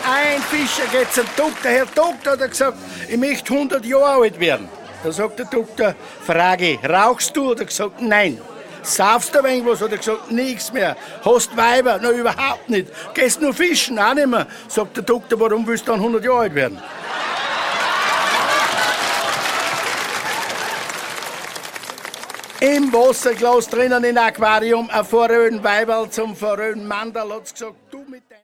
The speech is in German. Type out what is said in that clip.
ein Fischer geht zum Doktor. Herr Doktor, hat er gesagt, ich möchte 100 Jahre alt werden. Da sagt der Doktor, Frage, rauchst du? Hat er gesagt, nein. Saufst du ein wenig was? Hat er gesagt, nichts mehr. Hast Weiber? Na, überhaupt nicht. Gehst nur fischen? Auch nicht mehr. Sagt der Doktor, warum willst du dann 100 Jahre alt werden? Im Wasserglas drinnen im Aquarium ein verröden Weiberl zum verröden Mandal hat's gesagt, du mit deinem